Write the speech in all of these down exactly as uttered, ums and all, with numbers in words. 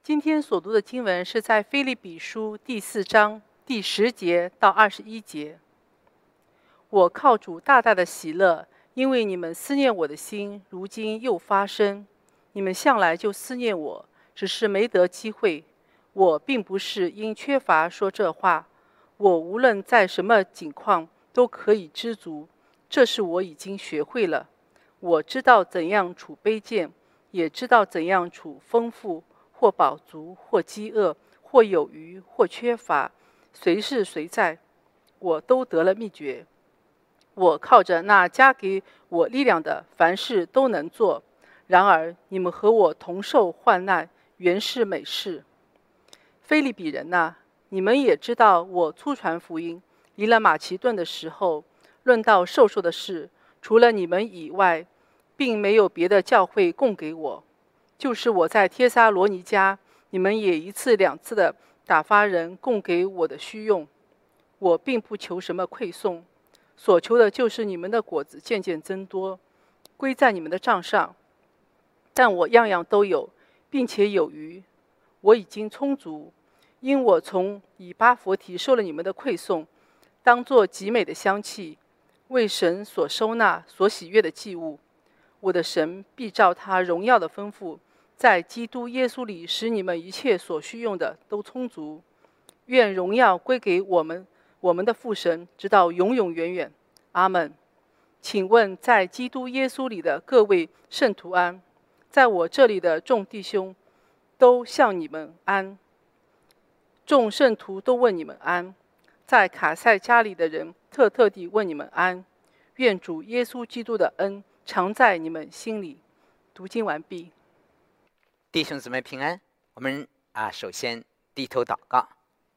今天所读的经文是在腓立比书第四章第十节到二十一节。我靠主大大的喜乐，因为你们思念我的心，如今又发生。你们向来就思念我，只是没得机会。我并不是因缺乏说这话，我无论在什么境况都可以知足，这是我已经学会了。我知道怎样处卑贱，也知道怎样处丰富，或饱足，或饥饿，或有余，或缺乏，随是随在，我都得了秘诀。我靠着那加给我力量的，凡事都能做。然而你们和我同受患难，原是美事。腓立比人呐，你们也知道，我初传福音，离了马其顿的时候，论到授受的事，除了你们以外，并没有别的教会供给我。就是我在帖撒罗尼迦，你们也一次两次的打发人供给我的需用。我并不求什么馈送，所求的就是你们的果子渐渐增多，归在你们的账上。但我样样都有，并且有余，我已经充足，因我从以巴弗提收了你们的馈送，当作极美的香气，为神所收纳、所喜悦的祭物。我的神必照他荣耀的吩咐，在基督耶稣里使你们一切所需用的都充足。愿荣耀归给我们我们的父神，直到永永远远。阿们。请问在基督耶稣里的各位圣徒安，在我这里的众弟兄都向你们安。众圣徒都问你们安，在卡塞家里的人特特地问你们安。愿主耶稣基督的恩常在你们心里。读经完毕。 弟兄姊妹平安。我们啊，首先低头祷告。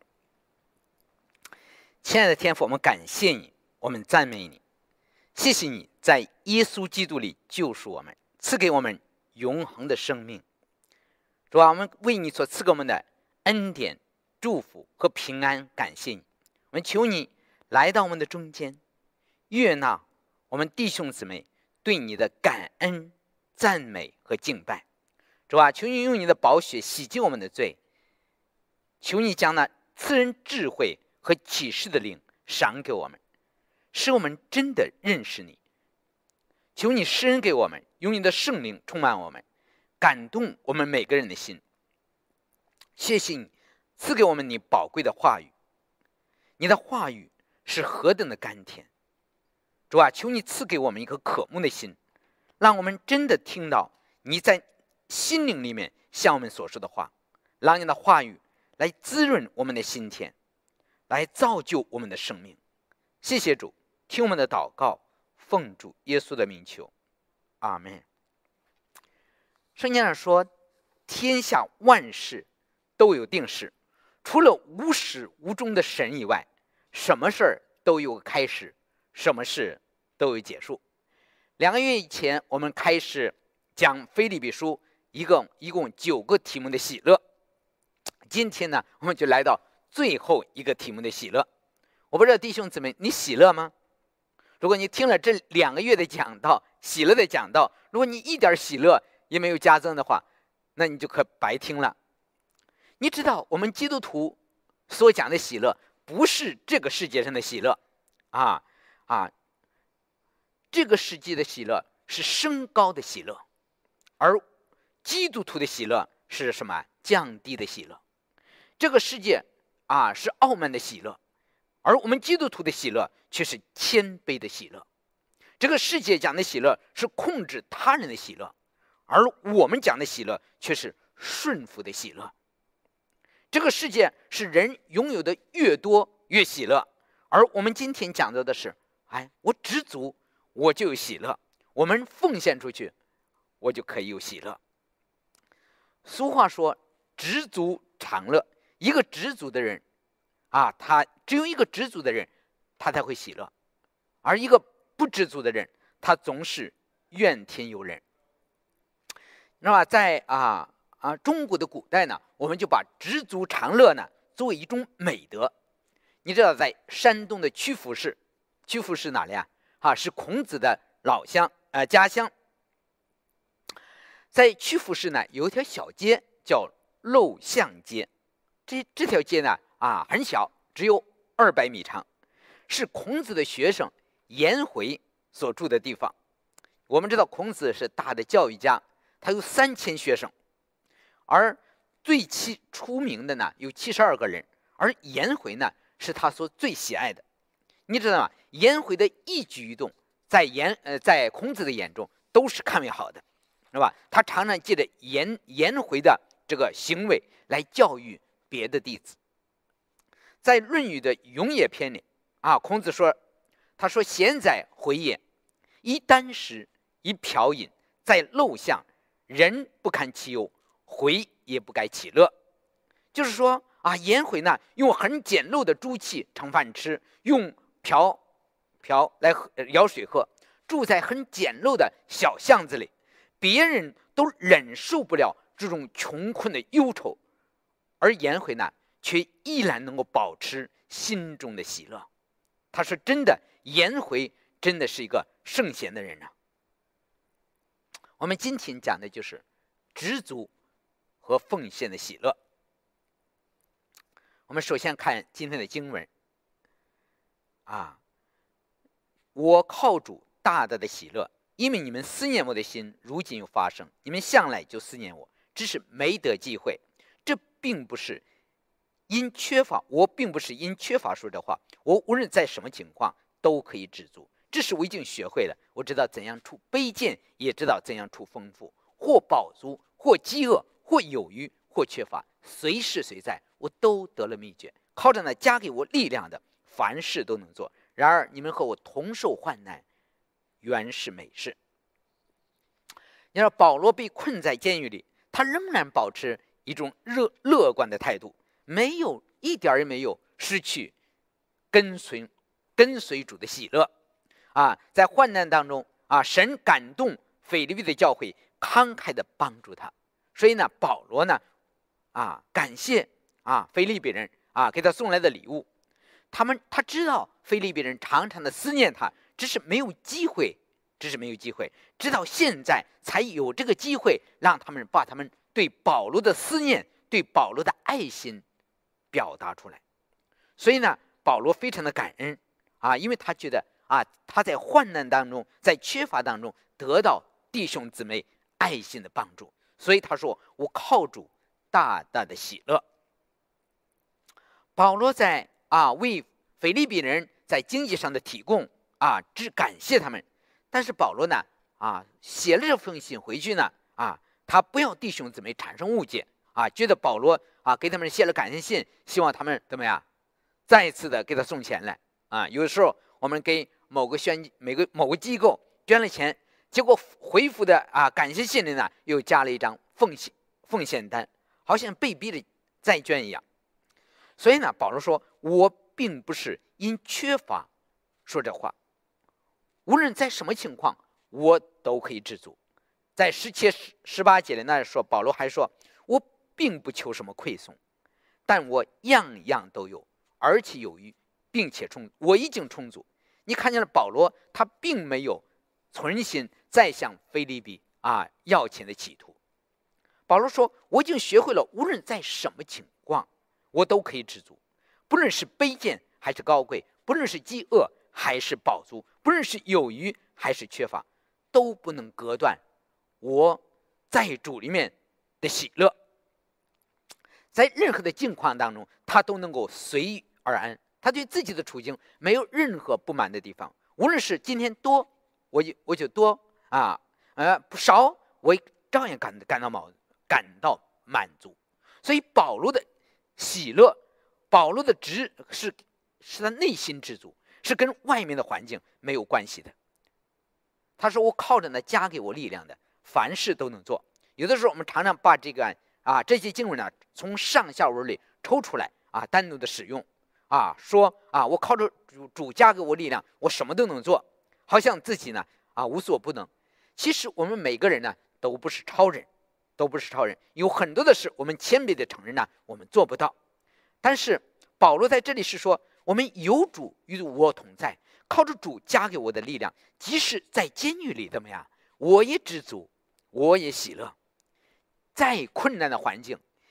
亲爱的天父，我们感谢你，我们赞美你，谢谢你在耶稣基督里救赎我们，赐给我们永恒的生命。主啊，我们为你所赐给我们的恩典、祝福和平安感谢你。我们求你来到我们的中间，悦纳我们弟兄姊妹对你的感恩、赞美和敬拜。主啊，求你用你的宝血洗净我们的罪，求你将那赐人智慧和启示的灵赏给我们，使我们真的认识你。求你施恩给我们，用你的圣灵充满我们，感动我们每个人的心。谢谢你赐给我们你宝贵的话语，你的话语是何等的甘甜。主啊，求你赐给我们一颗渴慕的心，让我们真的听到你在心灵里面向我们所说的话，让你的话语来滋润我们的心田，来造就我们的生命。谢谢主，听我们的祷告，奉主耶稣的名求，阿们。圣经上说，天下万事都有定时，除了无始无终的神以外，什么事儿都有开始，什么事都有结束。两个月以前，我们开始讲腓立比书，一共一共九个题目的喜乐。今天呢，我们就来到最后一个题目的喜乐。我不知道弟兄姊妹，你喜乐吗？如果你听了这两个月的讲道，喜乐的讲道，如果你一点喜乐也没有加增的话，那你就可白听了。你知道，我们基督徒所讲的喜乐，不是这个世界上的喜乐啊啊！这个世界的喜乐是升高的喜乐，而基督徒的喜乐是什么？降低的喜乐。这个世界啊是傲慢的喜乐，而我们基督徒的喜乐却是谦卑的喜乐。这个世界讲的喜乐是控制他人的喜乐，而我们讲的喜乐却是顺服的喜乐。这个世界是人拥有的越多越喜乐，而我们今天讲到的是，哎，我知足我就有喜乐，我们奉献出去我就可以有喜乐。俗话说，知足常乐。一个知足的人啊，他只有一个知足的人，他才会喜乐；而一个不知足的人，他总是怨天尤人。那么在啊啊中国的古代呢，我们就把知足常乐呢作为一种美德。你知道，在山东的曲阜市，曲阜市哪里啊？啊，是孔子的老乡呃家乡。在曲阜市呢，有一条小街叫陋巷街。这这条街呢啊很小，只有二百米长，是孔子的学生颜回所住的地方。我们知道孔子是大的教育家，他有三千学生，而最其出名的呢有七十二个人，而颜回呢是他所最喜爱的。你知道吗？颜回的一举一动，在颜呃在孔子的眼中都是看为好的，是吧？他常常借着颜颜回的这个行为来教育别的弟子。在《论语》的《雍也》篇里啊，孔子说：“他说贤哉回也，一箪食，一瓢饮，在陋巷，人不堪其忧，回也不改其乐。”就是说啊，颜回呢用很简陋的猪器盛饭吃，用瓢瓢来喝舀水喝，住在很简陋的小巷子里，别人都忍受不了这种穷困的忧愁，而颜回呢却依然能够保持心中的喜乐。他说真的，颜回真的是一个圣贤的人呢、啊。我们今天讲的就是知足和奉献的喜乐。我们首先看今天的经文啊，我靠主大大的喜乐，因为你们思念我的心如今又发生，你们向来就思念我，只是没得机会。这并不是因缺乏，我并不是因缺乏说这话，我无论在什么情况都可以知足。这是我已经学会了，我知道怎样处卑贱，也知道怎样处丰富，或饱足，或饥饿，或有余，或缺乏，随时随在，我都得了秘诀。靠着那加给我力量的，凡事都能做。然而你们和我同受患难，原是美事。你知道保罗被困在监狱里，他仍然保持一种乐乐观的态度，没有一点也没有失去跟随跟随主的喜乐啊！在患难当中啊，神感动腓立比的教会，慷慨的帮助他。所以呢，保罗呢啊感谢啊腓立比人啊给他送来的礼物。他们他知道腓立比人常常的思念他，只是没有机会，只是没有机会，直到现在才有这个机会，让他们把他们对保罗的思念、对保罗的爱心表达出来。所以呢，保罗非常的感恩啊，因为他觉得啊，他在患难当中，在缺乏当中得到弟兄姊妹爱心的帮助，所以他说：“我靠主大大的喜乐。”保罗在啊为腓立比人在经济上的提供啊，只感谢他们。但是保罗呢啊写了这封信回去呢啊，他不要弟兄姊妹产生误解啊，觉得保罗啊给他们写了感谢信，希望他们怎么样，再一次的给他送钱来啊。有的时候我们给某个宣每个某个机构捐了钱，结果回复的啊感谢信里呢又加了一张奉献奉献单，好像被逼的再捐一样。所以呢，保罗说：“我并不是因缺乏说这话，无论在什么情况，我都可以知足。”在十七、十八节里那说，保罗还说：“我并不求什么馈送，但我样样都有，而且有余，并且充，我已经充足。”你看见了保罗，他并没有存心再向腓立比啊要钱的企图。保罗说：“我已经学会了，无论在什么情况，我都可以知足，不论是卑贱还是高贵，不论是饥饿还是饱足，不论是有余还是缺乏，都不能隔断我在主里面的喜乐。在任何的境况当中，他都能够随遇而安，他对自己的处境没有任何不满的地方。无论是今天多，我就我就多啊，呃不少，我照样感感到满感到满足。所以保罗的喜乐，保罗的知是是他内心知足，是跟外面的环境没有关系的。他说：“我靠着那加给我力量的，凡事都能做。”有的时候我们常常把这个啊这些经文呢从上下文里抽出来啊，单独的使用啊，说啊我靠着主主加给我力量，我什么都能做，好像自己呢啊无所不能。其实我们每个人呢都不是超人，都不是超人，有很多的事我们谦卑的承认呢我们做不到。但是保罗在这里是说，我们有主与我同在，靠着主加给我的力量，即使在监狱里怎么样，我也知足，我也喜乐。再困难的环境，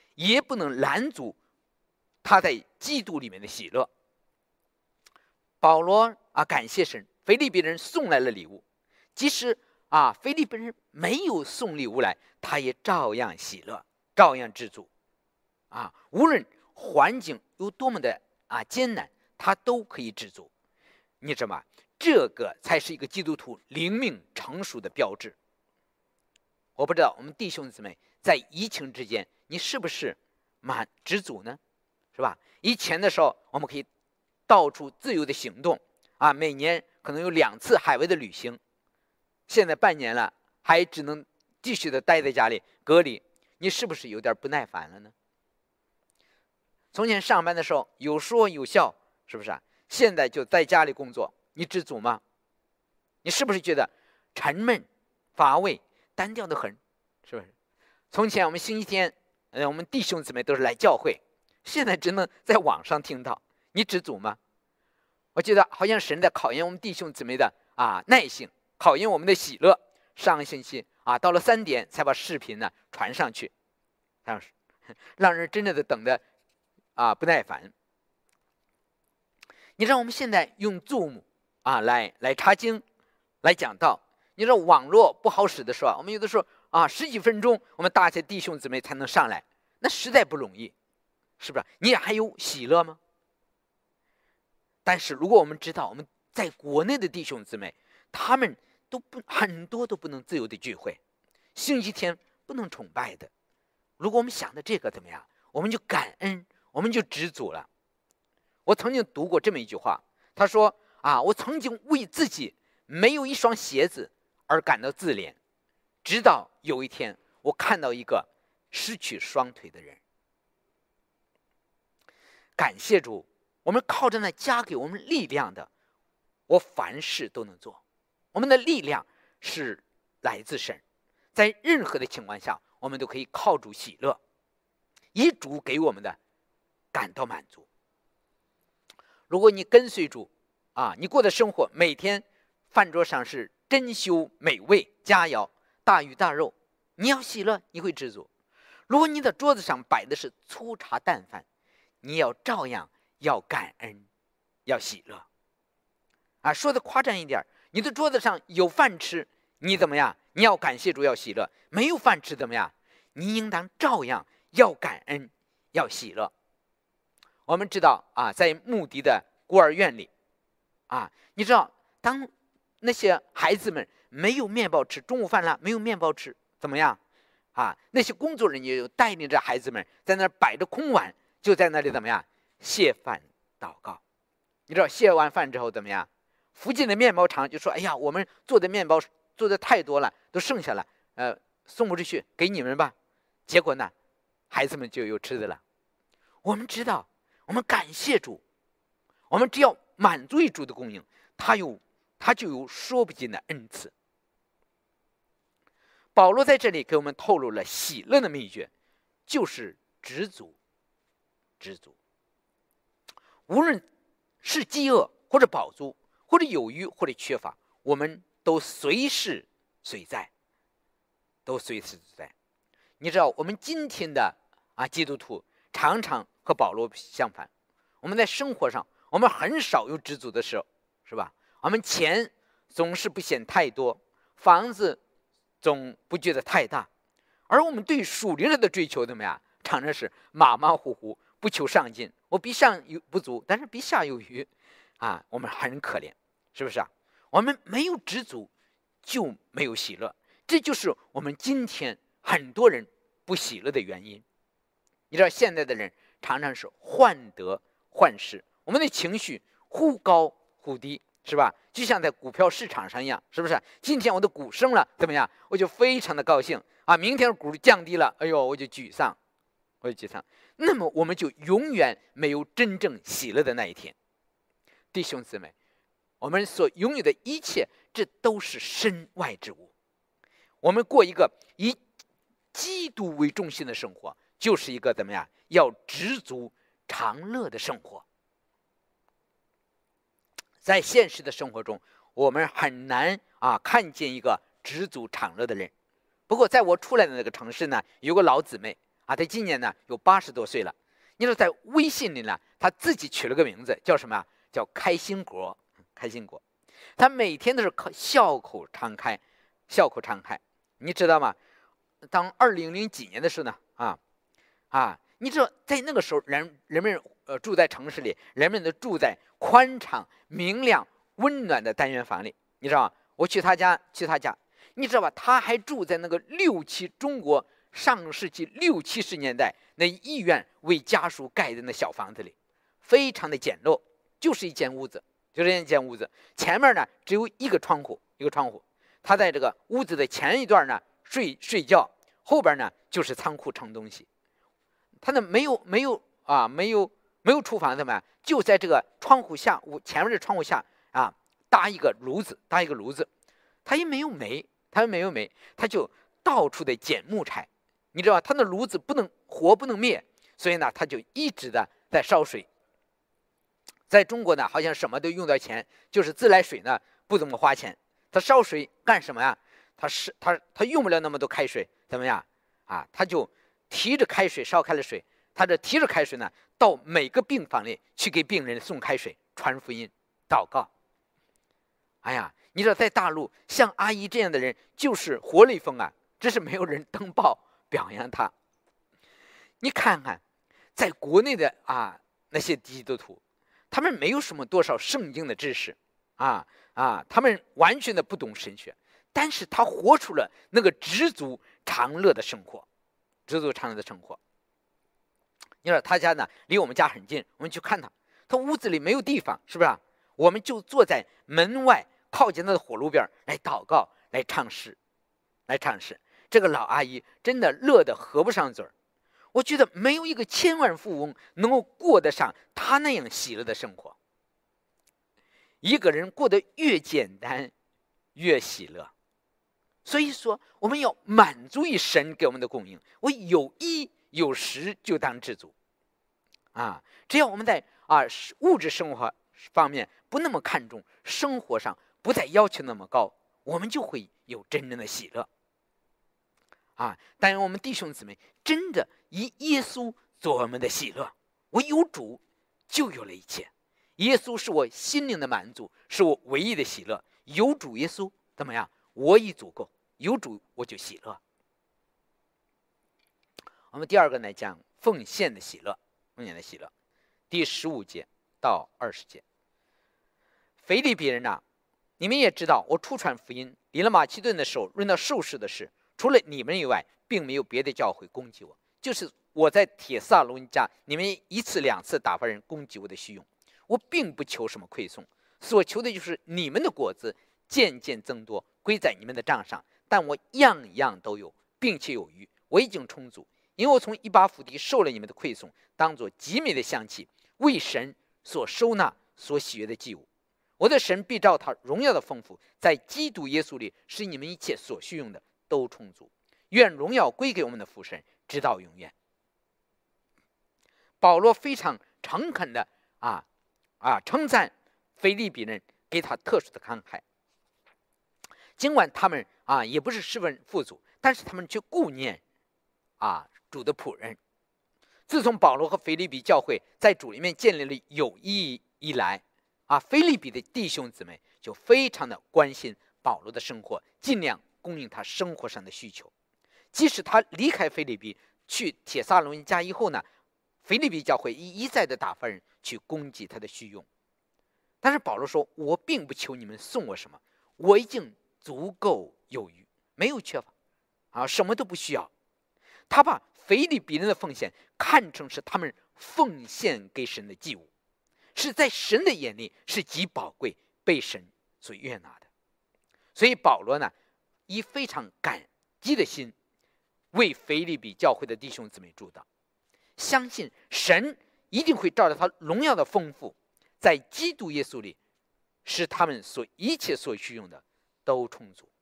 也不能拦阻他在基督里面的喜乐。保罗啊，感谢神，腓立比人送来了礼物，即使啊腓立比人没有送礼物来，他也照样喜乐，照样知足。啊，无论环境有多么的啊艰难，他都可以知足。你知道吗？这个才是一个基督徒灵命成熟的标志。我不知道我们弟兄姊妹在疫情之间，你是不是满知足呢？是吧？以前的时候，我们可以到处自由的行动啊，每年可能有两次海外的旅行。现在半年了，还只能继续的待在家里隔离，你是不是有点不耐烦了呢？从前上班的时候有说有笑，是不是啊？现在就在家里工作，你知足吗？你是不是觉得沉闷、乏味、单调的很？是不是？从前我们星期天，呃，我们弟兄姊妹都是来教会，现在只能在网上听到，你知足吗？我觉得好像神在考验我们弟兄姊妹的啊耐性，考验我们的喜乐。上个星期啊，到了三点才把视频呢传上去，让让人真正的等的啊不耐烦。你知道我们现在用 Zoom 啊来来查经，来讲道。你知道网络不好使的时候，我们有的时候啊十几分钟，我们大家弟兄姊妹才能上来，那实在不容易，是不是？你还有喜乐吗？但是如果我们知道我们在国内的弟兄姊妹，他们都不很多都不能自由的聚会，星期天不能崇拜的。如果我们想的这个怎么样，我们就感恩，我们就知足了。我曾经读过这么一句话，他说啊，我曾经为自己没有一双鞋子而感到自怜，直到有一天我看到一个失去双腿的人。感谢主，我们靠着那加给我们力量的，我凡事都能做。我们的力量是来自神，在任何的情况下，我们都可以靠主喜乐，以主给我们的感到满足。如果你跟随主啊，你过的生活每天饭桌上是珍馐美味佳肴，大鱼大肉，你要喜乐，你会知足。如果你的桌子上摆的是粗茶淡饭，你要照样要感恩，要喜乐。啊，说的夸张一点，你的桌子上有饭吃，你怎么样？你要感谢主，要喜乐。没有饭吃怎么样？你应当照样要感恩，要喜乐。我们知道啊，在穆迪的孤儿院里，啊，你知道，当那些孩子们没有面包吃，中午饭了没有面包吃，怎么样？啊，那些工作人员带领着孩子们在那摆着空碗，就在那里怎么样？谢饭祷告。你知道谢完饭之后怎么样？附近的面包厂就说：“哎呀，我们做的面包做的太多了，都剩下了，呃，送不出去，给你们吧。”结果呢，孩子们就有吃的了。我们知道，我们感谢主，我们只要满足于主的供应，他有他就有说不尽的恩赐。保罗在这里给我们透露了喜乐的秘诀，就是知足，知足。无论是饥饿或者饱足，或者有余或者缺乏，我们都随时随在，都随时随在。你知道，我们今天的啊基督徒常常和保罗相反，我们在生活上，我们很少有知足的时候，是吧？我们钱总是不嫌太多，房子总不觉得太大，而我们对属灵的追求怎么样？常常是马马虎虎，不求上进。我比上有不足，但是比下有余，啊，我们很可怜，是不是啊？我们没有知足，就没有喜乐，这就是我们今天很多人不喜乐的原因。你知道，现在的人常常是患得患失，我们的情绪忽高忽低，是吧？就像在股票市场上一样，是不是？今天我的股升了，怎么样？我就非常的高兴啊！明天股降低了，哎呦，我就沮丧，我就沮丧。那么我们就永远没有真正喜乐的那一天。弟兄姊妹，我们所拥有的一切，这都是身外之物。我们过一个以基督为中心的生活，就是一个怎么样？要知足常乐的生活。在现实的生活中，我们很难啊看见一个知足常乐的人。不过，在我出来的那个城市呢，有个老姊妹啊，他今年呢有八十多岁了。你说在微信里呢，他自己取了个名字，叫什么？叫开心果，开心果。他每天都是靠笑口常开，笑口常开。你知道吗？当二零零几年的时候呢，啊啊，你知道在那个时候人人们呃住在城市里，人们都住在宽敞、明亮、温暖的单元房里。你知道吗？我去他家，去他家，你知道吧？他还住在那个六七中国上世纪六七十年代那医院为家属盖的那小房子里，非常的简陋，就是一间屋子，就是一间屋子。前面呢只有一个窗户，一个窗户。他在这个屋子的前一段呢睡睡觉，后边呢就是仓库盛东西。他那没有没有啊没有没有厨房的嘛，就在这个窗户下，屋前面的窗户下啊搭一个炉子，搭一个炉子。他也没有煤，他也没有煤，他就到处的捡木柴。你知道他那炉子不能火不能灭，所以呢他就一直的在烧水。在中国呢好像什么都用到钱，就是自来水呢不怎么花钱。他烧水干什么呀？他是他他用不了那么多开水，怎么样啊？他就提着开水，烧开了水，他这提着开水呢，到每个病房里去给病人送开水，传福音，祷告。哎呀，你知道在大陆像阿姨这样的人就是活雷锋啊，只是没有人登报表扬他。你看看，在国内的啊那些基督徒，他们没有什么多少圣经的知识啊。啊，他们完全的不懂神学，但是他活出了那个知足常乐的生活，知足常乐的生活。你说他家呢离我们家很近，我们去看他，他屋子里没有地方，是不是啊？我们就坐在门外，靠近他的火炉边来祷告，来唱诗，来唱诗。这个老阿姨真的乐得合不上嘴儿。我觉得没有一个千万富翁能够过得上他那样喜乐的生活。一个人过得越简单，越喜乐。所以说，我们要满足于神给我们的供应。我有衣有食就当知足，啊，只要我们在啊物质生活方面不那么看重，生活上不再要求那么高，我们就会有真正的喜乐。啊，但愿我们弟兄姊妹真的以耶稣做我们的喜乐。我有主，就有了一切。耶稣是我心灵的满足，是我唯一的喜乐。有主耶稣怎么样？我已足够，有主我就喜乐。我们第二个来讲奉献的喜乐，奉献的喜乐，第十五节到二十节。腓立比人呐、啊，你们也知道，我初传福音，离了马其顿的时候，论到受事的事，除了你们以外，并没有别的教会攻击我。就是我在帖撒罗尼迦，你们一次两次打发人攻击我的虚用。我并不求什么馈送，所求的就是你们的果子渐渐增多，归在你们的账上。但我样样都有，并且有余，我已经充足，因为我从以巴弗提受了你们的馈送，当作极美的香气，为神所收纳、所喜悦的祭物。我的神必照他荣耀的丰富，在基督耶稣里，使你们一切所需用的都充足。愿荣耀归给我们的父神，直到永远。保罗非常诚恳的啊。啊，称赞腓立比人给他特殊的慷慨，尽管他们啊也不是十分富足，但是他们却顾念啊主的仆人。自从保罗和腓立比教会在主里面建立了友谊以来，啊，腓立比的弟兄姊妹就非常的关心保罗的生活，尽量供应他生活上的需求。即使他离开腓立比去帖撒罗尼迦以后呢，腓立比教会一一再的打发人去供给他的需用，但是保罗说：“我并不求你们送我什么，我已经足够有余，没有缺乏，啊，什么都不需要。”他把腓立比人的奉献看成是他们奉献给神的祭物，是在神的眼里是极宝贵，被神所悦纳的。所以保罗呢，以非常感激的心，为腓立比教会的弟兄姊妹祝祷。相信神一定会照着他荣耀的丰富，在基督耶稣里，使他们所一切所需用的都充足。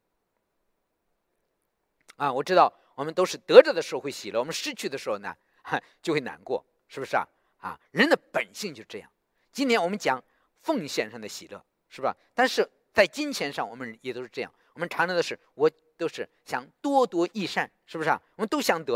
啊，我知道我们都是得着的时候会喜乐，我们失去的时候呢，就会难过，是不是啊？啊，人的本性就这样。今年我们讲奉献上的喜乐，是吧？但是在金钱上，我们也都是这样。我们常常的是，我都是想多多益善，是不是啊？我们都想得着，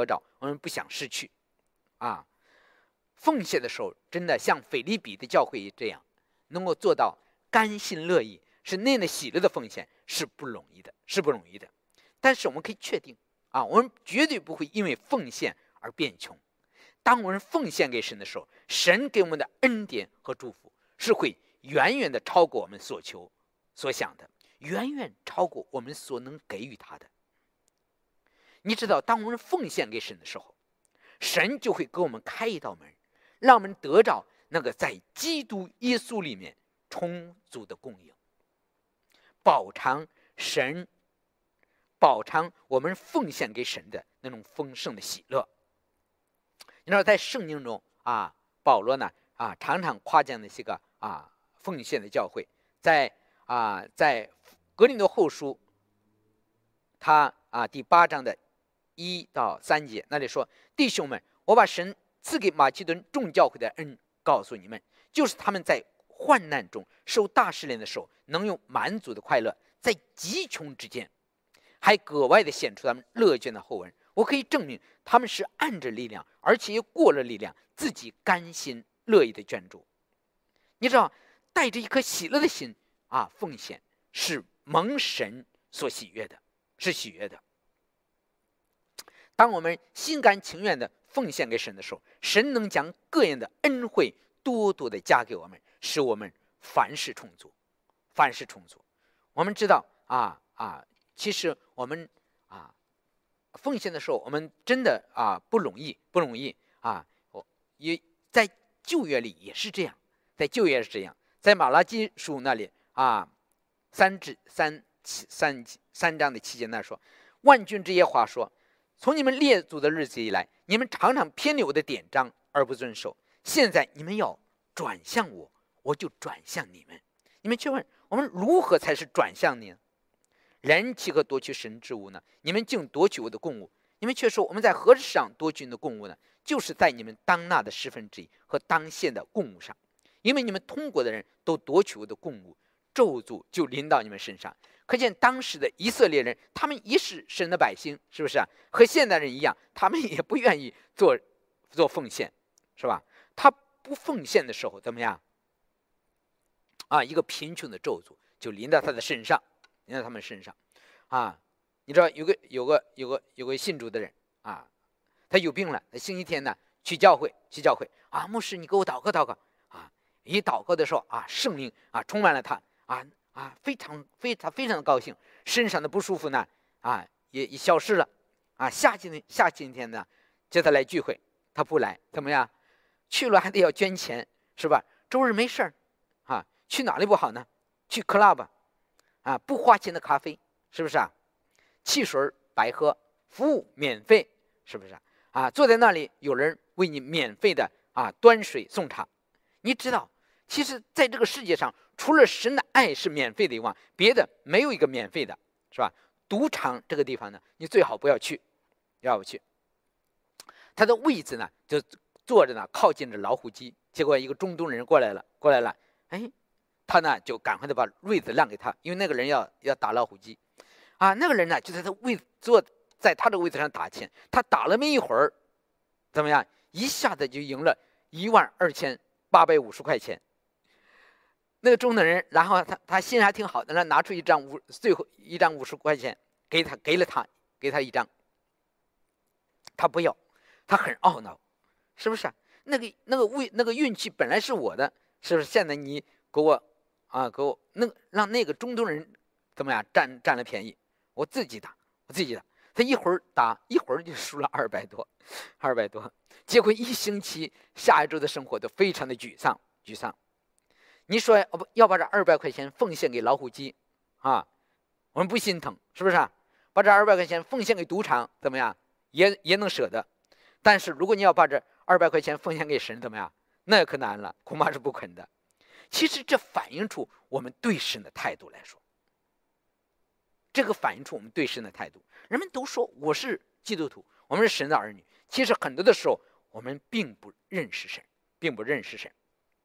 我们不想失去啊。奉献的时候，真的像腓立比的教会这样，能够做到甘心乐意，是那样的喜乐的奉献，是不容易的，是不容易的。但是我们可以确定啊，我们绝对不会因为奉献而变穷。当我们奉献给神的时候，神给我们的恩典和祝福是会远远的超过我们所求所想的，远远超过我们所能给予他的。你知道，当我们奉献给神的时候，神就会给我们开一道门，让我们得到那个在基督耶稣里面充足的供应，饱尝神饱尝我们奉献给神的那种丰盛的喜乐。你知道，在圣经中啊，保罗呢啊常常夸奖那些个啊奉献的教会，在啊在格林多后书，他啊第八章的一到三节那里说：“弟兄们，我把神赐给马其顿众教会的恩告诉你们，就是他们在患难中受大试炼的时候，能用满足的快乐，在极穷之间，还格外的显出他们乐捐的厚恩。我可以证明，他们是按着力量，而且又过了力量，自己甘心乐意的捐助。你知道，带着一颗喜乐的心啊，奉献是蒙神所喜悦的，是喜悦的。当我们心甘情愿的奉献给神的时候，神能将各样的恩惠多多的加给我们，使我们凡事充足，凡事充足。我们知道啊啊，其实我们啊奉献的时候，我们真的啊不容易，不容易啊。我也在旧约里也是这样，在旧约是这样，在马拉基书那里啊，三至三三三章的期间那说，万军之耶和华说。从你们列祖的日子以来，你们常常偏离我的典章而不遵守。现在你们要转向我，我就转向你们。你们却问我们如何才是转向你呢？人岂可夺取神之物呢？你们竟夺取我的供物。你们却说我们在何事上夺取你的供物呢？就是在你们当纳的十分之一和当献的供物上。因为你们通过的人都夺取我的供物，咒诅就临到你们身上。可见当时的以色列人，他们也是神的百姓，是不是啊？和现代人一样，他们也不愿意做做奉献，是吧？他不奉献的时候怎么样？啊，一个贫穷的咒诅就临到他的身上，临到他们身上，啊，你知道有个有个有个有个信主的人啊，他有病了，他星期天呢去教会去教会啊，牧师你给我祷告祷告啊，一祷告的时候啊，圣灵啊充满了他啊。啊，非常非常非常的高兴，身上的不舒服呢，啊，也也消失了，啊，下今天下今天呢，叫他来聚会，他不来，怎么样？去了还得要捐钱，是吧？周日没事儿，啊，去哪里不好呢？去 club， 啊，不花钱的咖啡，是不是啊？汽水白喝，服务免费，是不是啊？啊，坐在那里，有人为你免费的啊端水送茶，你知道，其实在这个世界上。除了神的爱是免费的以外，别的没有一个免费的，是吧？赌场这个地方呢，你最好不要去，要不去。他的位置呢，就坐着呢，靠近着老虎机。结果一个中东人过来了，过来了，哎，他呢就赶快的把位子让给他，因为那个人要要打老虎机，啊，那个人呢就在他位坐在他的位子上打钱，他打了没一会儿，怎么样？一下子就赢了一万二千八百五十块钱。那个中等人，然后他他心还挺好的，拿出一张五最后一张五十块钱给他，给了他，给他一张，他不要，他很懊恼，是不是啊？那个那个运那个运气本来是我的，是不是？现在你给我啊，给我那让那个中东人怎么样占占了便宜？我自己打，我自己打，他一会儿打一会儿就输了二百多，二百多，结果一星期下一周的生活都非常的沮丧，沮丧。你说要把这二百块钱奉献给老虎机啊，我们不心疼，是不是啊？把这二百块钱奉献给赌场，怎么样？也也能舍得。但是如果你要把这二百块钱奉献给神，怎么样？那可难了，恐怕是不肯的。其实这反映出我们对神的态度来说，这个反映出我们对神的态度。人们都说我是基督徒，我们是神的儿女，其实很多的时候我们并不认识神，并不认识神。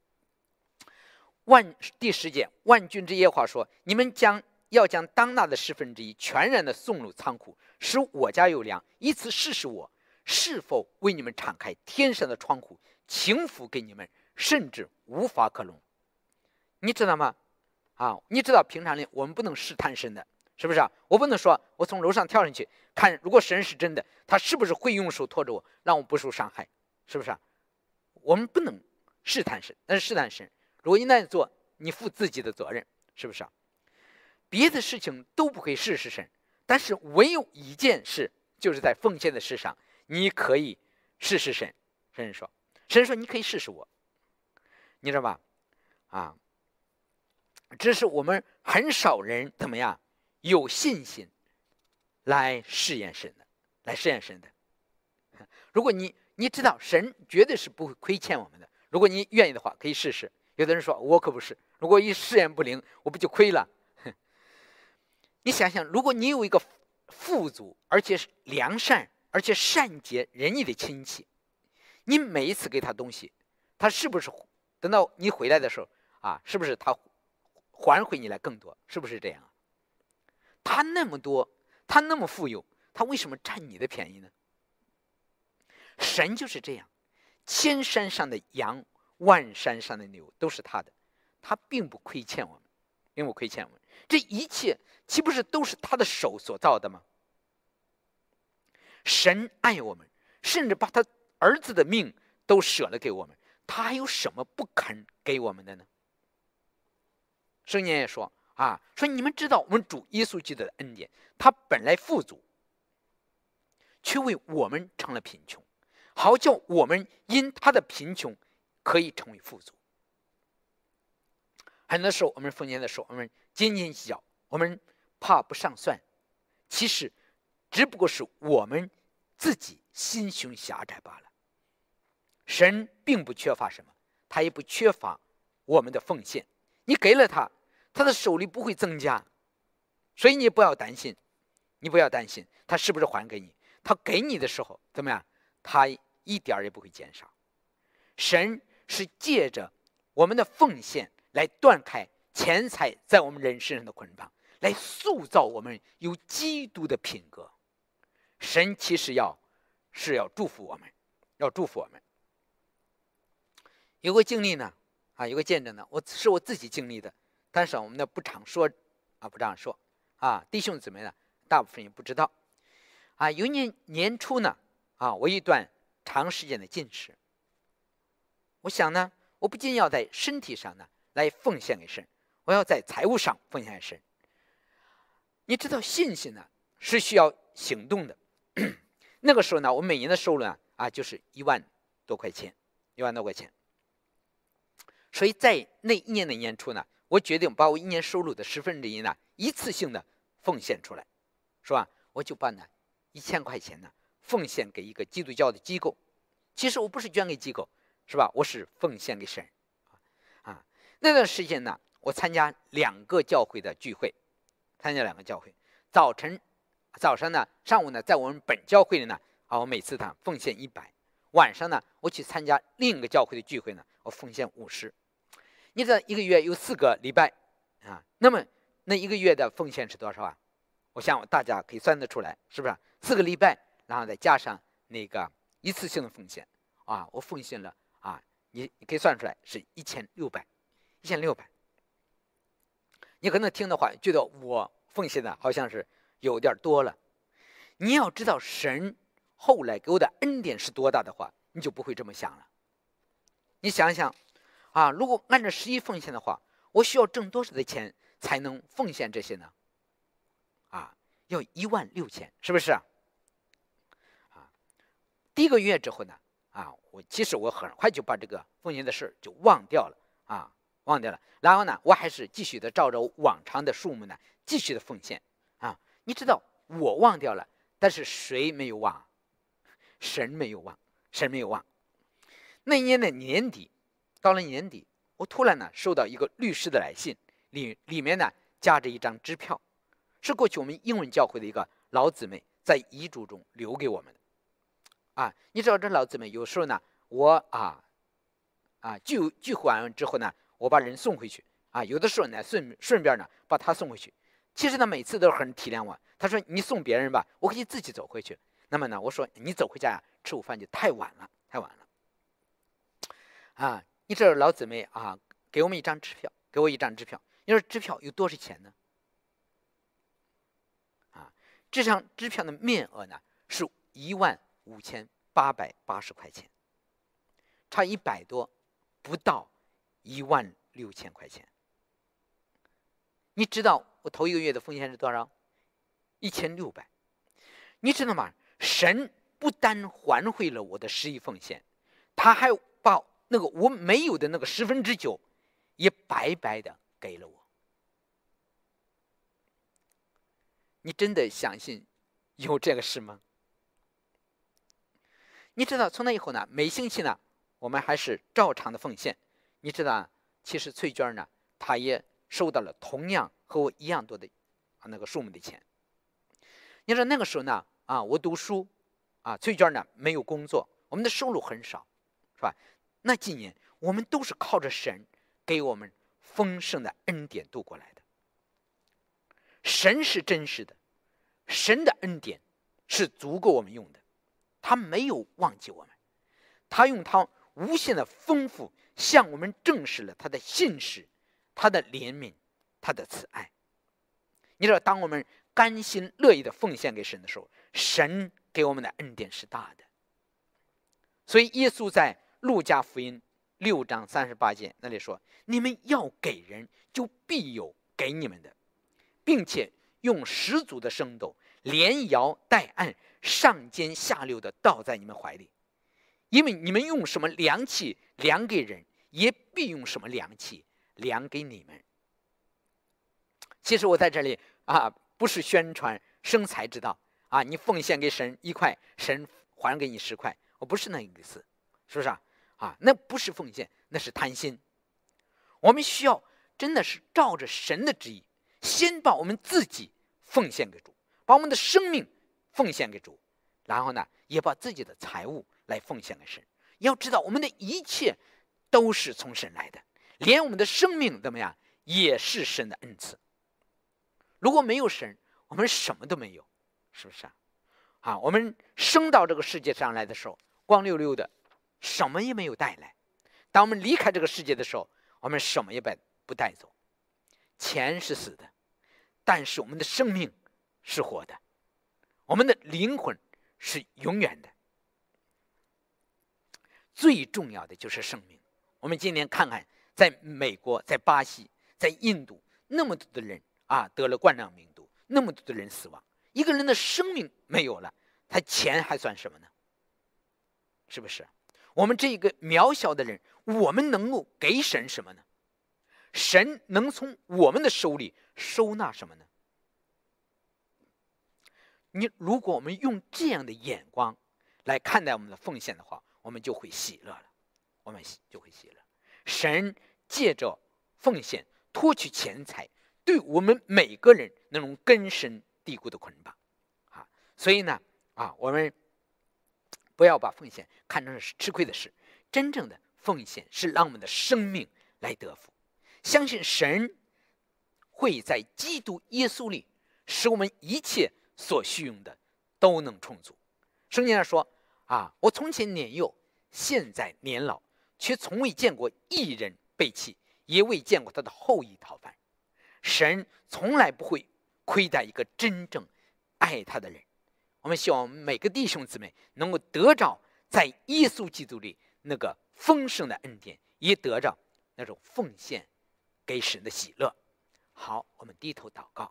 万第十节，万军之耶和华说：“你们将要将当纳的十分之一全然的送入仓库，使我家有粮，以此试试我是否为你们敞开天上的窗户，倾覆给你们，甚至无法可容？你知道吗？啊，你知道平常里我们不能试探神的，是不是啊？我不能说我从楼上跳上去看，如果神是真的，他是不是会用手托着我，让我不受伤害？是不是啊？我们不能试探神，但是试探神，如果你那样做，你负自己的责任，是不是啊？别的事情都不可以试试神，但是唯有一件事，就是在奉献的事上，你可以试试神。神说，神说你可以试试我，你知道吧？啊，这是我们很少人怎么样有信心来试验神的，来试验神的。如果你你知道神绝对是不会亏欠我们的，如果你愿意的话，可以试试。有的人说我可不是，如果一试验不灵，我不就亏了？你想想，如果你有一个富足而且是良善而且善解人意的亲戚，你每一次给他东西，他是不是等到你回来的时候啊，是不是他还回你来更多？是不是这样？他那么多，他那么富有，他为什么占你的便宜呢？神就是这样，千山上的羊，万山上的牛都是他的，他并不亏欠我们，并不亏欠我们。这一切岂不是都是他的手所造的吗？神爱我们，甚至把他儿子的命都舍了给我们，他还有什么不肯给我们的呢？圣经也说啊，说你们知道我们主耶稣基督的恩典，他本来富足，却为我们成了贫穷，好叫我们因他的贫穷可以成为富足。很多时候我们奉献的时候，我们斤斤计较，我们怕不上算，其实只不过是我们自己心胸狭窄罢了。神并不缺乏什么，他也不缺乏我们的奉献。你给了他，他的手里不会增加，所以你不要担心，你不要担心他是不是还给你。他给你的时候怎么样？他一点也不会减少。神是借着我们的奉献来断开钱财在我们人身上的捆绑，来塑造我们有基督的品格。神其实要是要祝福我们，要祝福我们。有个经历呢，啊，有个见证呢，我是我自己经历的，但是我们呢不常说，啊，不这样说，啊，弟兄姊妹呢，大部分也不知道，啊，有一年年初呢，啊，我一段长时间的禁食，我想呢，我不仅要在身体上呢来奉献给神，我要在财务上奉献给神。你知道信心呢是需要行动的。那个时候呢，我每年的收入呢啊就是一万多块钱，一万多块钱。所以在那一年的年初呢，我决定把我一年收入的十分之一呢一次性的奉献出来，是吧？我就把呢一千块钱呢奉献给一个基督教的机构。其实我不是捐给机构，是吧？我是奉献给神。啊，那段时间呢，我参加两个教会的聚会，参加两个教会。早晨，早上呢，上午呢，在我们本教会里呢，啊，我每次呢奉献一百。晚上呢，我去参加另一个教会的聚会呢，我奉献五十。你知道一个月有四个礼拜啊，那么那一个月的奉献是多少啊？我想大家可以算得出来，是不是？四个礼拜，然后再加上那个一次性的奉献啊，我奉献了啊，你你可以算出来是一千六百，一千六百。你可能听的话，觉得我奉献的好像是有点多了。你要知道神后来给我的恩典是多大的话，你就不会这么想了。你想想啊，如果按照十一奉献的话，我需要挣多少的钱才能奉献这些呢？啊，要一万六千，是不是啊？啊，第一个月之后呢，啊，我其实我很快就把这个奉献的事就忘掉了啊，忘掉了。然后呢，我还是继续的照着往常的数目呢，继续的奉献啊。你知道我忘掉了，但是谁没有忘？神没有忘，神没有忘。那一年的年底，到了年底，我突然呢收到一个律师的来信，里里面呢夹着一张支票，是过去我们英文教会的一个老姊妹在遗嘱中留给我们的。啊，你知道这老姊妹有时候呢，我啊啊聚聚会完之后呢，我把人送回去啊，有的时候呢顺顺便呢把她送回去。其实呢每次都很体谅我，她说你送别人吧，我可以自己走回去。 那么呢，我说你走回家呀，吃午饭就太晚了，太晚了。啊，你这老姊妹啊，给我们一张支票，给我一张支票。你说支票有多少钱呢？啊，这张支票的面额呢是一万五千八百八十块钱，差一百多，不到一万六千块钱。你知道我头一个月的奉献是多少？一千六百。你知道吗？神不单还回了我的十一奉献，他还把那个我没有的那个十分之九，也白白的给了我。你真的相信有这个事吗？你知道从那以后呢，每星期呢，我们还是照常的奉献。你知道，其实翠娟呢，她也收到了同样和我一样多的那个数目的钱。你知道那个时候呢，啊，我读书，啊，翠娟呢没有工作，我们的收入很少，是吧？那几年我们都是靠着神给我们丰盛的恩典度过来的。神是真实的，神的恩典是足够我们用的，他没有忘记我们，他用他无限的丰富向我们证实了他的信实，他的怜悯，他的慈爱。你知道，当我们甘心乐意的奉献给神的时候，神给我们的恩典是大的。所以耶稣在路加福音六章三十八节那里说：“你们要给人，就必有给你们的，并且用十足的升斗，连摇带按，上尖下溜的倒在你们怀里。因为你们用什么量器量给人，也必用什么量器量给你们。”其实我在这里啊，不是宣传生财之道啊，你奉献给神一块，神还给你十块，我不是那个意思，是不是啊？啊，那不是奉献，那是贪心。我们需要真的是照着神的旨意，先把我们自己奉献给主，把我们的生命奉献给主，然后呢，也把自己的财物来奉献给神。要知道，我们的一切都是从神来的，连我们的生命怎么样，也是神的恩赐。如果没有神，我们什么都没有，是不是啊？啊，我们生到这个世界上来的时候，光溜溜的，什么也没有带来。当我们离开这个世界的时候，我们什么也不带走。钱是死的，但是我们的生命是活的，我们的灵魂是永远的。最重要的就是生命。我们今天看看，在美国、在巴西、在印度，那么多的人啊得了冠状病毒，那么多的人死亡，一个人的生命没有了，他钱还算什么呢？是不是？我们这个渺小的人，我们能够给神什么呢？神能从我们的手里收纳什么呢？你如果我们用这样的眼光来看待我们的奉献的话，我们就会喜乐了，我们就会喜乐。神借着奉献脱去钱财，对我们每个人那种根深蒂固的捆绑啊，所以呢啊，我们不要把奉献看成是吃亏的事，真正的奉献是让我们的生命来得福。相信神会在基督耶稣里使我们一切所需用的都能充足。圣经上说啊，我从前年幼，现在年老，却从未见过一人背弃，也未见过他的后裔讨饭。神从来不会亏待一个真正爱他的人。我们希望我们每个弟兄姊妹能够得着在耶稣基督里那个丰盛的恩典，也得着那种奉献给神的喜乐。好，我们低头祷告。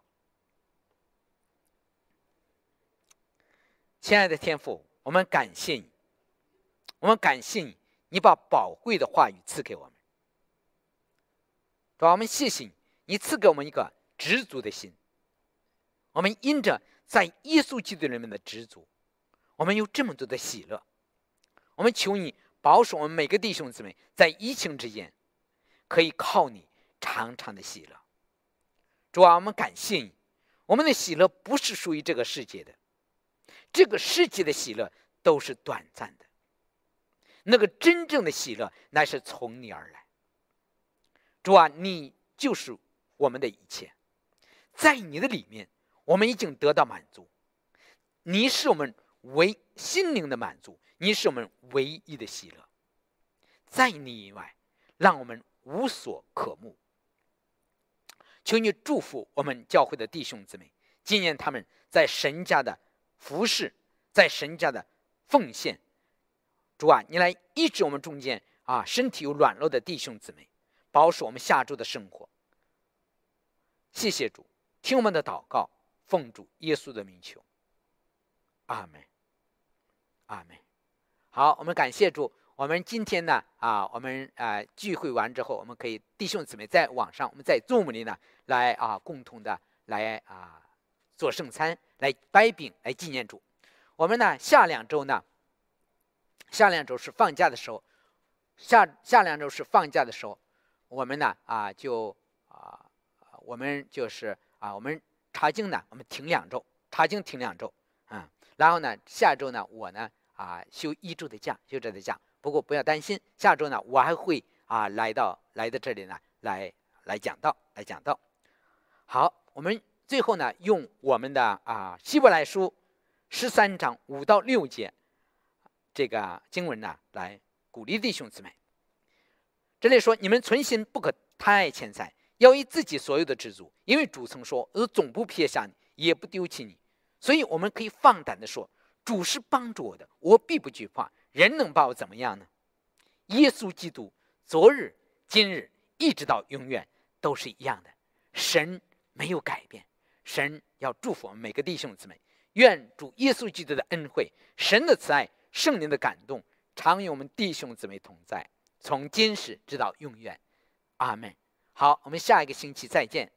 亲爱的天父，我们感谢你，我们感谢你，你把宝贵的话语赐给我们。主啊，我们谢谢你，你赐给我们一个知足的心。我们因着在耶稣基督里面的知足，我们有这么多的喜乐。我们求你保守我们每个弟兄姊妹在疫情之间可以靠你常常的喜乐。主啊，我们感谢你，我们的喜乐不是属于这个世界的，这个世界的喜乐都是短暂的，那个真正的喜乐乃是从你而来。主啊，你就是我们的一切，在你的里面我们已经得到满足，你是我们唯心灵的满足，你是我们唯一的喜乐，在你以外让我们无所渴慕。求你祝福我们教会的弟兄姊妹，纪念他们在神家的服侍，在神家的奉献。主啊，你来医治我们中间啊身体有软弱的弟兄姊妹，保守我们下周的生活。谢谢主，听我们的祷告，奉主耶稣的名求，阿们，阿们。好，我们感谢主。我们今天呢，啊，我们啊聚会完之后，我们可以弟兄姊妹在网上，我们在 Zoom 里呢，来啊共同的来啊做圣餐，来掰饼，来纪念主。我们呢下两周呢，下两周是放假的时候，下下两周是放假的时候，我们呢啊就啊我们就是啊我们查经呢，我们停两周，查经停两周啊、嗯，然后呢下周呢我呢啊休一周的假，休这的假。不过不要担心，下周呢，我还会啊来到来到这里呢，来来讲道，来讲道。好，我们最后呢，用我们的啊希伯来书十三章五到六节这个经文呢，来鼓励弟兄姊妹。这里说：你们存心不可贪爱钱财，要以自己所有的知足，因为主曾说：我总不撇下你，也不丢弃你。所以我们可以放胆的说：主是帮助我的，我必不惧怕。人能把我怎么样呢？耶稣基督昨日今日一直到永远都是一样的，神没有改变。神要祝福我们每个弟兄姊妹，愿主耶稣基督的恩惠、神的慈爱、圣灵的感动常与我们弟兄姊妹同在，从今时直到永远，阿们。好，我们下一个星期再见。